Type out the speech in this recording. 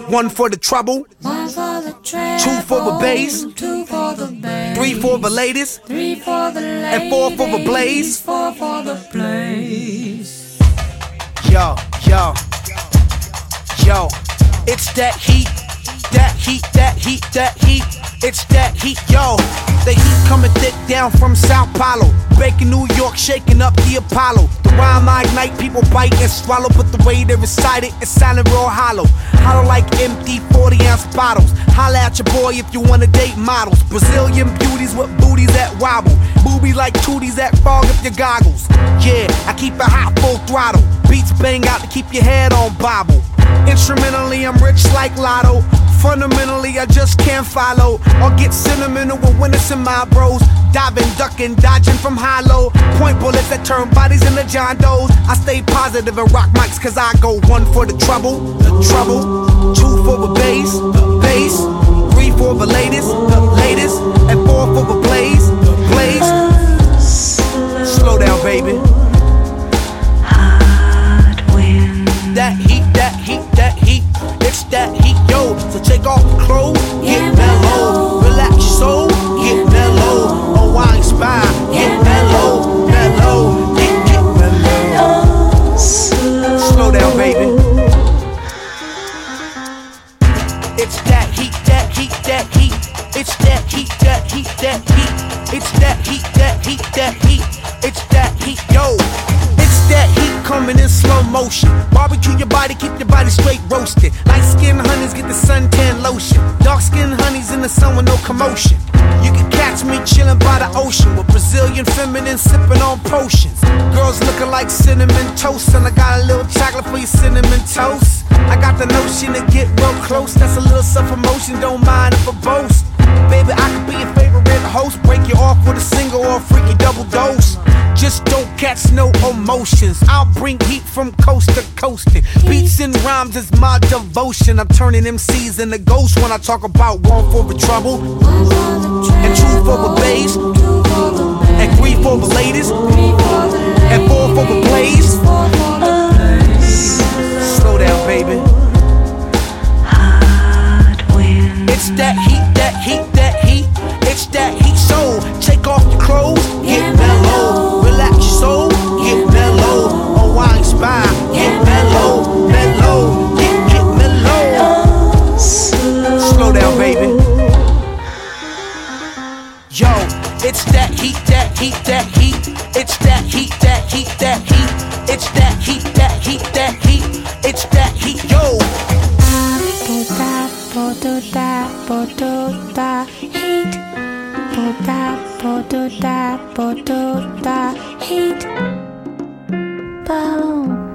One for the trouble, one for the treble, two for the bass, two for the bass, three for the ladies, three for the ladies, and four for the blaze, four for the blaze. Yo, yo, yo, it's that heat, that heat, that heat, that heat. It's that heat, yo. The heat coming thick down from Sao Paulo, baking New York, shaking up the Apollo. The rhyme I ignite, people bite and swallow, but the way they recite it, it sounded real hollow. Hollow like empty 40-ounce bottles. Holla at your boy if you wanna date models. Brazilian beauties with booties that wobble, boobies like tooties that fog up your goggles. Yeah, I keep it hot full throttle. Beats bang out to keep your head on bobble. Instrumentally, I'm rich like Lotto. Fundamentally, I just can't follow or get sentimental with when it's in my bros. Diving, ducking, dodging from high-low. Point bullets that turn bodies into John Does. I stay positive and rock mics cause I go one for the trouble, two for the bass, three for the ladies, and four for the blaze. Slow down, baby. That heat, that heat, that heat. It's that heat, yo. So take off the clothes, get mellow. Relax your soul, get mellow. Unwind spine, get mellow, mellow, get mellow. Slow down, baby. It's that heat, that heat, that heat. It's that heat, that heat, that heat. It's that heat, that heat, that heat. It's that heat, yo. That heat coming in slow motion. Barbecue your body, keep your body straight roasted. Light skin honeys get the suntan lotion. Dark skin honeys in the sun with no commotion. You can catch me chilling by the ocean with Brazilian feminine sipping on potions. Girls looking like cinnamon toast, and I got a little chocolate for your cinnamon toast. I got the notion to get real close. That's a little self-promotion, don't mind if I boast. Baby, I could be your favorite host. Break you off with a single or a freaky double dose. Just don't catch no emotions. I'll bring heat from coast to coast. Beats and rhymes is my devotion. I'm turning MCs into ghosts when I talk about one for the trouble, and two for the bass, and three for the ladies, and four for the blaze. Slow down, baby. It's that heat, that heat, that heat. It's that heat, so take off your clothes, get mellow. Relax your soul, get mellow. Unwind spine, get mellow, mellow, get mellow. Slow down, baby. Yo, it's that heat, that heat, that heat. It's that heat, that heat, that heat. It's that heat, that heat, that heat. It's that heat, yo. Heat. Boom.